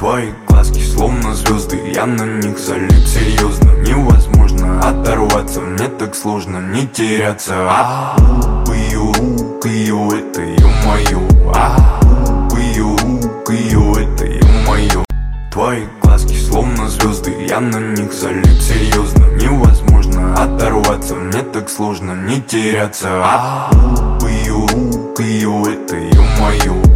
Твои глазки словно звезды, я на них залип серьезно. Невозможно оторваться, мне так сложно не теряться. По ее рук, ее это ё-моё. По ее рук, ее это ё-моё. Твои глазки словно звезды, я на них залип серьезно. Невозможно оторваться, мне так сложно не теряться. По ее рук, ее это ё-моё.